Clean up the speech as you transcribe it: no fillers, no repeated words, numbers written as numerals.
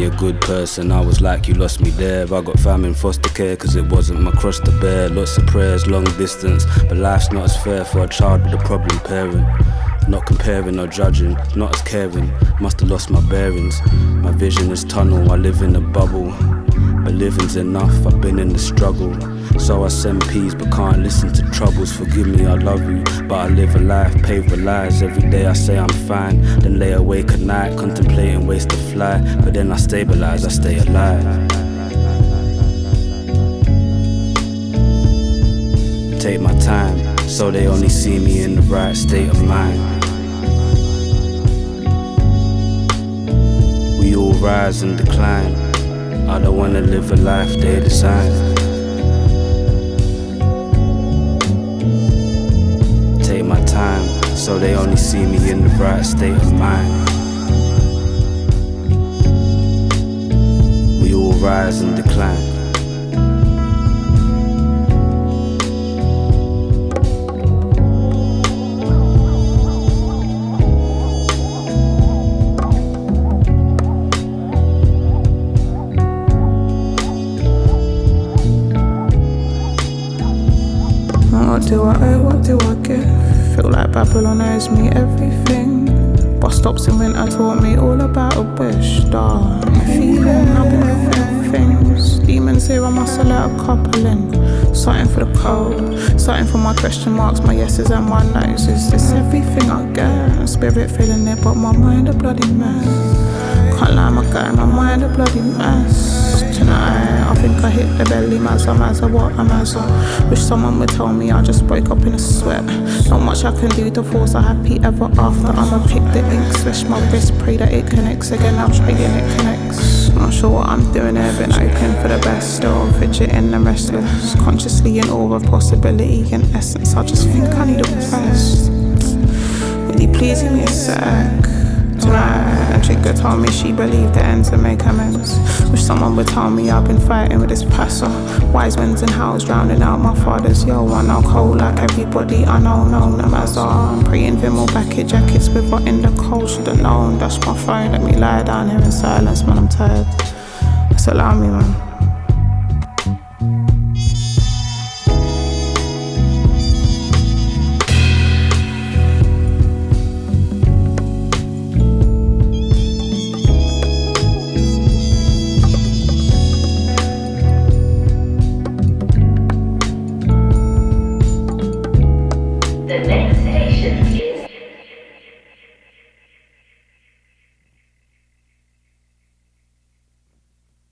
me a good person. I was like, you lost me there. I got fam in foster care cause it wasn't my cross to bear. Lots of prayers, long distance, but life's not as fair for a child with a problem parent. Not comparing or judging, not as caring. Must have lost my bearings. My vision is tunnel, I live in a bubble. But living's enough, I've been in the struggle. So I send peace but can't listen to troubles. Forgive me, I love you, but I live a life paved with lies. Every day I say I'm fine, then lay awake at night contemplating ways to fly. But then I stabilize, I stay alive. Take my time, so they only see me in the right state of mind. We all rise and decline. I don't wanna live a life they design. Take my time, so they only see me in the right state of mind. We all rise and decline. What do I get? Feel like Babylon owes me everything. Bus stops in winter taught me all about a wish. Feeling, I've been feeling things. Demons here, I must have let a couple in. Something for the cold, something for my question marks, my yeses and my no's. Is this everything I get? Spirit feeling it, but my mind a bloody mess. Can't lie, my guy, my mind a bloody mess. Tonight, I think I hit the belly, Mazza, what a Mazza. Wish someone would tell me I just broke up in a sweat. Not much I can do to force a happy ever after. I'ma pick the ink, swish my wrist, pray that it connects again. I'm praying it connects. Not sure what I'm doing here, been open for the best. Still fidgeting and restless, consciously in awe of possibility and essence. I just think I need a rest. Really pleasing me a sec. Tonight, a trigger told me she believed the ends and make amends. Wish someone would tell me I've been fighting with this passer. Wise winds and howls drowning out my father's. Yo, I know cold like everybody I know them as I'm praying Vimal bucket jackets with what in the cold. Should've known, dash my phone, let me lie down here in silence, man, I'm tired. Just allow me, man.